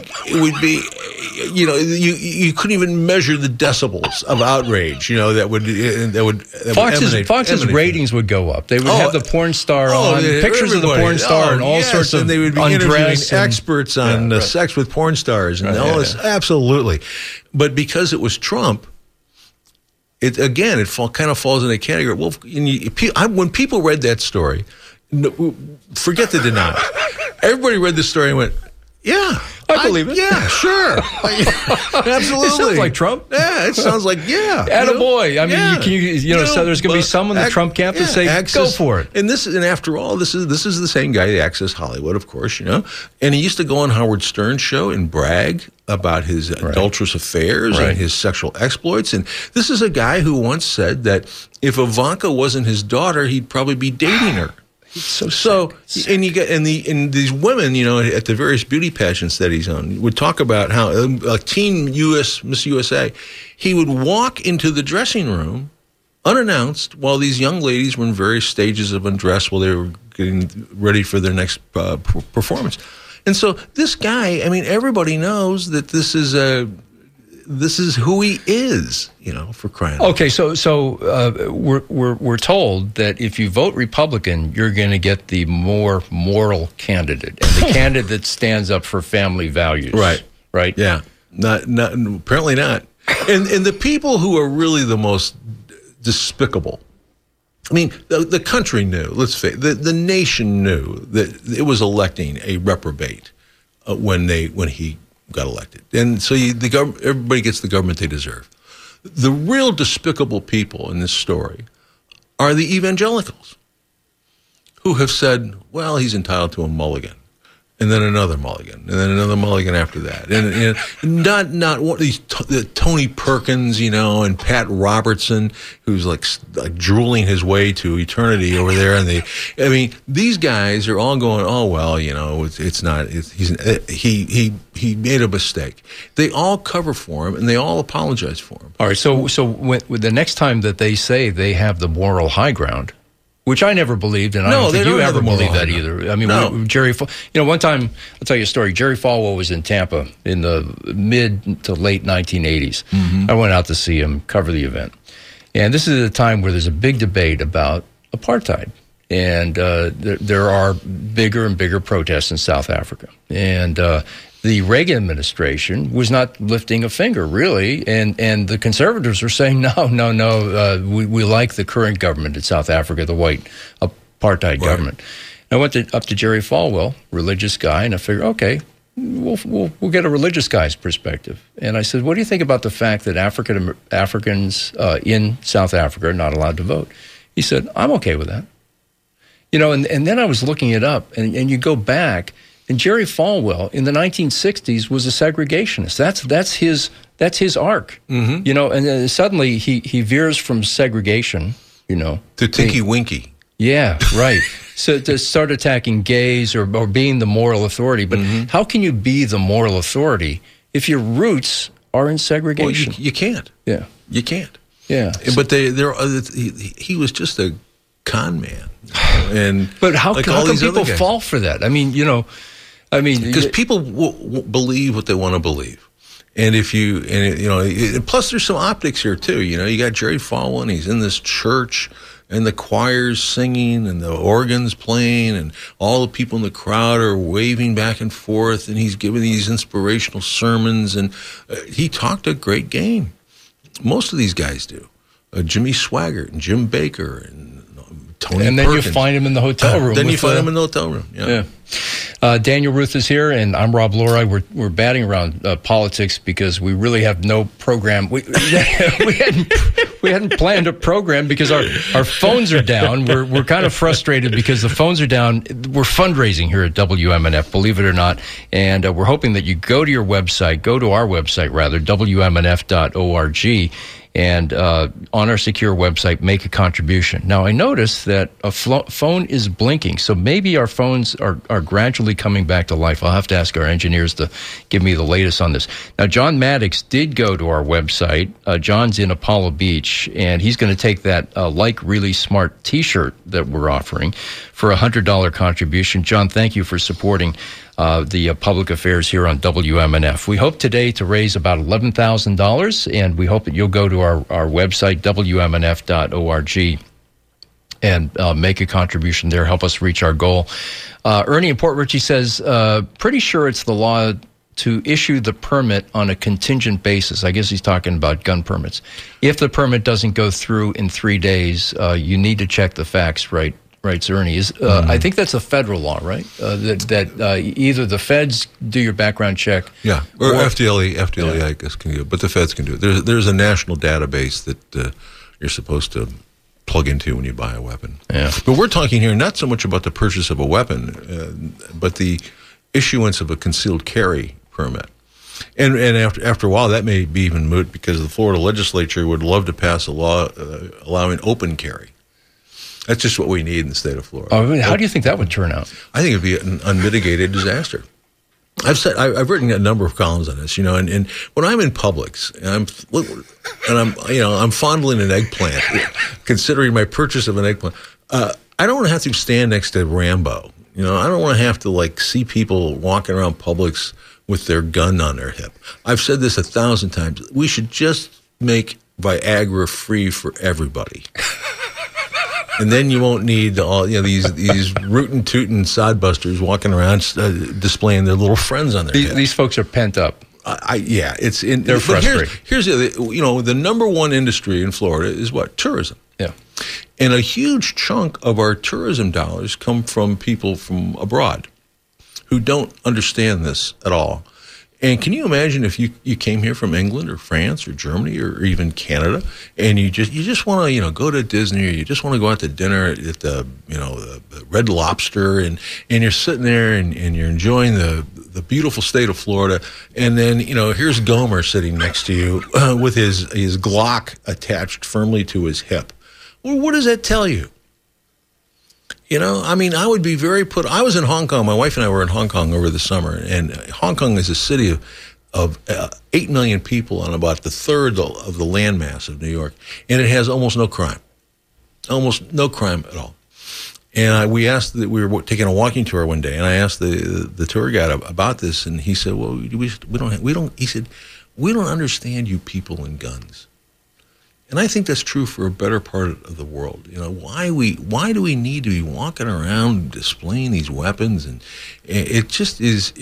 You couldn't even measure the decibels of outrage. That would Fox's ratings would go up. They would have the porn star on pictures of the porn star and all sorts of. And they would be interviewing experts on sex with porn stars and all this. Absolutely, but because it was Trump. It kind of falls in the category. Well, when people read that story, forget the denial. Everybody read the story and went, "Yeah, I believe it. Yeah, sure, absolutely." It sounds like Trump. Yeah, it sounds like attaboy. So there's going to be someone in the Trump camp that say, "Go for it." And after all, this is the same guy, the Access Hollywood, of course, and he used to go on Howard Stern's show and brag about his adulterous affairs and his sexual exploits. And this is a guy who once said that if Ivanka wasn't his daughter, he'd probably be dating her. So and these women, at the various beauty pageants that he's on, would talk about how a teen Miss USA, he would walk into the dressing room unannounced while these young ladies were in various stages of undress while they were getting ready for their next performance. And so this guy, everybody knows that this is who he is, for crying out loud. Okay, so we're told that if you vote Republican, you're going to get the more moral candidate, and the candidate that stands up for family values. Right. Yeah. Not apparently not. And the people who are really the most despicable. The country knew. Let's face it. The nation knew that it was electing a reprobate when he got elected, and so everybody gets the government they deserve. The real despicable people in this story are the evangelicals, who have said, "Well, he's entitled to a mulligan," and then another mulligan, and then another mulligan after that, and not one of these Tony Perkins, and Pat Robertson, who's like drooling his way to eternity over there, and these guys are all going, oh well, he made a mistake. They all cover for him, and they all apologize for him. All right, so when the next time that they say they have the moral high ground, which I never believed, and I don't think you ever believed that either. I mean, Jerry, one time, I'll tell you a story. Jerry Falwell was in Tampa in the mid to late 1980s. Mm-hmm. I went out to see him cover the event. And this is a time where there's a big debate about apartheid. And there are bigger and bigger protests in South Africa. And the Reagan administration was not lifting a finger, really, and the conservatives were saying, no, we like the current government in South Africa, the white apartheid government. And I went up to Jerry Falwell, religious guy, and I figured, okay, we'll get a religious guy's perspective. And I said, what do you think about the fact that Africans in South Africa are not allowed to vote? He said, I'm okay with that. And then I was looking it up, and you go back. And Jerry Falwell in the 1960s was a segregationist. That's his arc, mm-hmm. And then suddenly he veers from segregation, to Tinky Winky. Yeah, right. So to start attacking gays or being the moral authority. But mm-hmm. how can you be the moral authority if your roots are in segregation? Well, you can't. Yeah, you can't. Yeah, but he was just a con man. But how can people fall for that? I mean, because people believe what they want to believe, and plus there's some optics here too. You got Jerry Falwell, and he's in this church, and the choir's singing, and the organ's playing, and all the people in the crowd are waving back and forth, and he's giving these inspirational sermons, and he talked a great game. Most of these guys do. Jimmy Swaggart and Jim Baker and Tony and then Perkins. You find him in the hotel room. Then you find him in the hotel room. Yeah. Daniel Ruth is here, and I'm Rob Lori. We're batting around politics because we really have no program. We hadn't planned a program because our phones are down. We're kind of frustrated because the phones are down. We're fundraising here at WMNF, believe it or not, and we're hoping that you go to our website, WMNF.org. And on our secure website, make a contribution. Now, I noticed that a phone is blinking, so maybe our phones are gradually coming back to life. I'll have to ask our engineers to give me the latest on this. Now, John Maddox did go to our website. John's in Apollo Beach, and he's going to take that Like Really Smart T-shirt that we're offering for a $100 contribution. John, thank you for supporting the public affairs here on WMNF. We hope today to raise about $11,000, and we hope that you'll go to our website, WMNF.org, and make a contribution there, help us reach our goal. Ernie in Port Richey says, pretty sure it's the law to issue the permit on a contingent basis. I guess he's talking about gun permits. If the permit doesn't go through in 3 days, you need to check the facts, right? Right, Ernie. I think that's a federal law, right? That either the feds do your background check, or FDLE, I guess, can do it, but the feds can do it. There's a national database that you're supposed to plug into when you buy a weapon. Yeah. But we're talking here not so much about the purchase of a weapon, but the issuance of a concealed carry permit. And after a while, that may be even moot because the Florida legislature would love to pass a law allowing open carry. That's just what we need in the state of Florida. How do you think that would turn out? I think it would be an unmitigated disaster. I've written a number of columns on this, and when I'm in Publix and I'm fondling an eggplant, considering my purchase of an eggplant, I don't want to have to stand next to Rambo. I don't want to have to see people walking around Publix with their gun on their hip. I've said this 1,000 times. We should just make Viagra free for everybody. And then you won't need all these rootin' tootin' sodbusters walking around displaying their little friends on their head. These folks are pent up. They're frustrated. Here's the number one industry in Florida is what? Tourism. Yeah. And a huge chunk of our tourism dollars come from people from abroad who don't understand this at all. And can you imagine if you came here from England or France or Germany or even Canada, and you just want to go to Disney, or you just want to go out to dinner at the the Red Lobster, and you're sitting there and you're enjoying the beautiful state of Florida, and then here's Gomer sitting next to you with his Glock attached firmly to his hip. Well, what does that tell you? I would be I was in Hong Kong. My wife and I were in Hong Kong over the summer, and Hong Kong is a city of 8 million people on about the third of the landmass of New York, and it has almost no crime at all. And we were taking a walking tour one day, and I asked the tour guide about this, and he said, "Well, he said, we don't understand you people and guns." And I think that's true for a better part of the world. Why do we need to be walking around displaying these weapons? And it just is.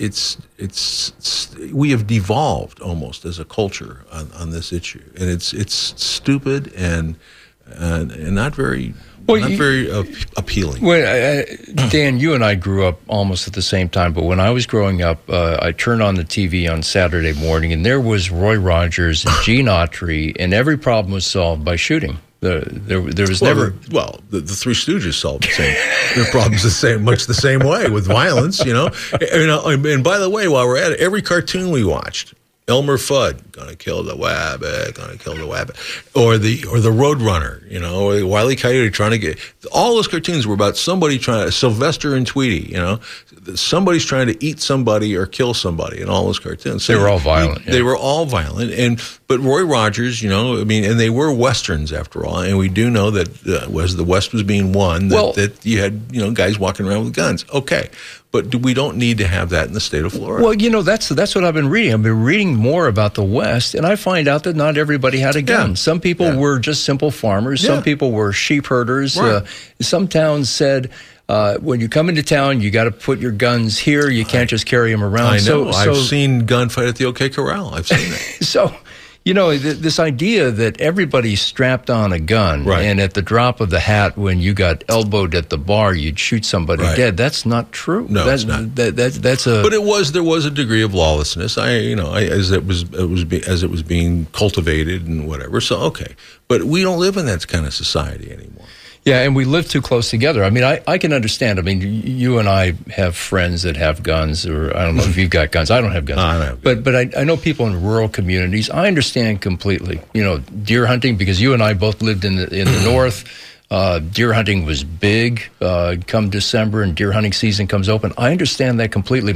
We have devolved almost as a culture on this issue, and it's stupid and not very. Not very appealing. Well, Dan, you and I grew up almost at the same time, but when I was growing up, I turned on the TV on Saturday morning, and there was Roy Rogers and Gene Autry, and every problem was solved by shooting. There was never... the Three Stooges solved their problems much the same way with violence, And by the way, while we're at it, every cartoon we watched, Elmer Fudd, gonna kill the wabbit, or the Roadrunner, or Wile E. Coyote trying to get. All those cartoons were about somebody Sylvester and Tweety, somebody's trying to eat somebody or kill somebody in all those cartoons. So they were all violent. They were all violent, but Roy Rogers, and they were westerns after all, and we do know that the West was being won. That you had guys walking around with guns. Okay. But we don't need to have that in the state of Florida. Well, that's what I've been reading. I've been reading more about the West, and I find out that not everybody had a gun. Yeah. Some people were just simple farmers. Yeah. Some people were sheep herders. Right. Some towns said, when you come into town, you got to put your guns here. You can't just carry them around. I know. I've seen gunfight at the OK Corral. I've seen that. So... this idea that everybody's strapped on a gun, right, and at the drop of the hat, when you got elbowed at the bar, you'd shoot somebody dead. That's not true. No, it's not. That's a. But there was a degree of lawlessness. As it was being cultivated and whatever. So okay, but we don't live in that kind of society anymore. Yeah, and we live too close together. I mean, I can understand. I mean, you and I have friends that have guns, or I don't know if you've got guns. I don't have guns. I don't have guns. But I know people in rural communities. I understand completely. Deer hunting, because you and I both lived in the north. Deer hunting was big come December, and deer hunting season comes open. I understand that completely.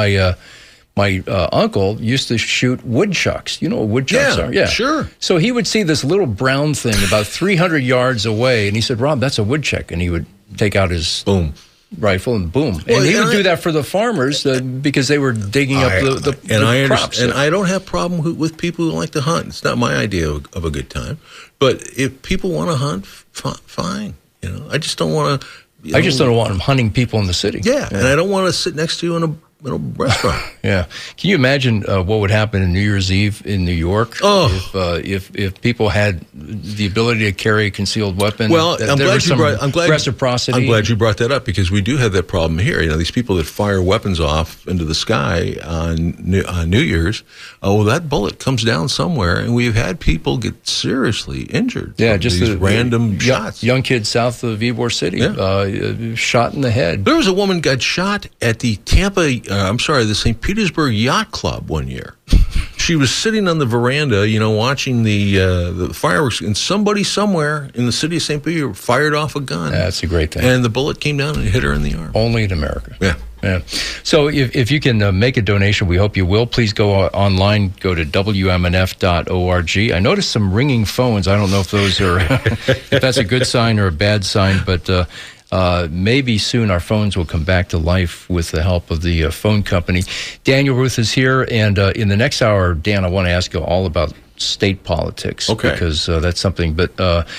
My uncle used to shoot woodchucks. You know what woodchucks are? Yeah, sure. So he would see this little brown thing about 300 yards away, and he said, "Rob, that's a woodchuck." And he would take out his rifle and boom. Well, and he would do that for the farmers because they were digging up the crops. And I don't have a problem with people who like to hunt. It's not my idea of a good time. But if people want to hunt, fine. I just don't want to... I just don't want them hunting people in the city. Yeah, and I don't want to sit next to you in a restaurant. Yeah. Can you imagine what would happen in New Year's Eve in New York if people had the ability to carry a concealed weapon? Well, I'm glad reciprocity. I'm glad you brought that up, because we do have that problem here. These people that fire weapons off into the sky on New Year's, that bullet comes down somewhere, and we've had people get seriously injured. Yeah, just these random shots. Young kids south of Ybor City, shot in the head. There was a woman got shot at the the St. Petersburg Yacht Club one year. She was sitting on the veranda, watching the fireworks, and somebody somewhere in the city of St. Petersburg fired off a gun. That's a great thing. And the bullet came down and hit her in the arm. Only in America. Yeah. So if you can make a donation, we hope you will. Please go online, go to WMNF.org. I noticed some ringing phones. I don't know if those are, if that's a good sign or a bad sign, but maybe soon our phones will come back to life with the help of the phone company. Daniel Ruth is here, and in the next hour, Dan, I want to ask you all about state politics. Okay. Because that's something. But,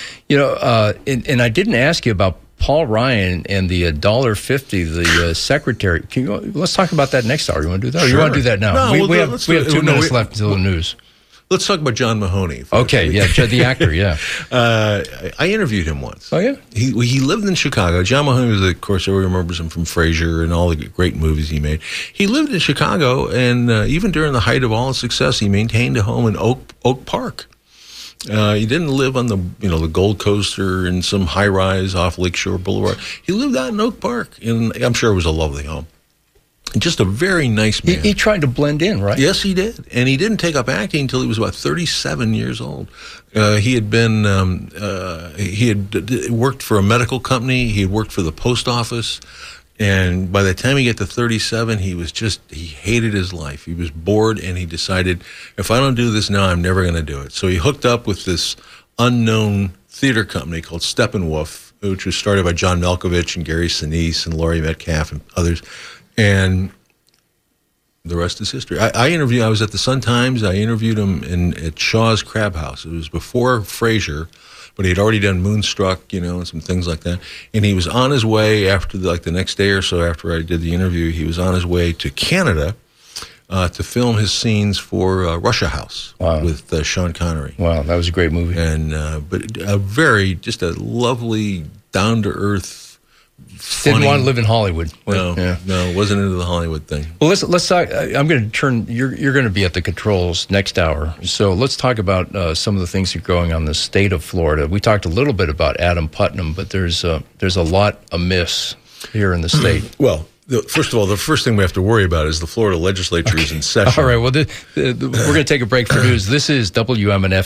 and I didn't ask you about Paul Ryan and the $1.50, the secretary. Let's talk about that next hour. You want to do that? Or Sure. You want to do that now? No, we have 2 minutes left until the news. Let's talk about John Mahoney. Okay, the actor, yeah. I interviewed him once. Oh, yeah? He lived in Chicago. John Mahoney was, of course, everyone remembers him from Frasier and all the great movies he made. He lived in Chicago, and even during the height of all his success, he maintained a home in Oak Park. He didn't live on the Gold Coast or in some high rise off Lakeshore Boulevard. He lived out in Oak Park, and I'm sure it was a lovely home. Just a very nice man. He tried to blend in, right? Yes, he did, and he didn't take up acting until he was about 37 years old. He had worked for a medical company. He had worked for the post office. And by the time he got to 37, he hated his life. He was bored, and he decided, if I don't do this now, I'm never going to do it. So he hooked up with this unknown theater company called Steppenwolf, which was started by John Malkovich and Gary Sinise and Laurie Metcalf and others. And the rest is history. I was at the Sun-Times. I interviewed him at Shaw's Crab House. It was before Frasier, but he had already done Moonstruck, and some things like that. And he was on his way after, the next day or so after I did the interview, he was on his way to Canada to film his scenes for Russia House with Sean Connery. Wow, that was a great movie. And but just a lovely, down-to-earth, didn't want to live in Hollywood. No, wasn't into the Hollywood thing. Well, let's talk. I'm going to turn. You're going to be at the controls next hour, so let's talk about some of the things that are going on in the state of Florida. We talked a little bit about Adam Putnam, but there's a lot amiss here in the state. Well, first of all, the first thing we have to worry about is the Florida legislature is in session. All right. Well, we're going to take a break for news. This is WMNF.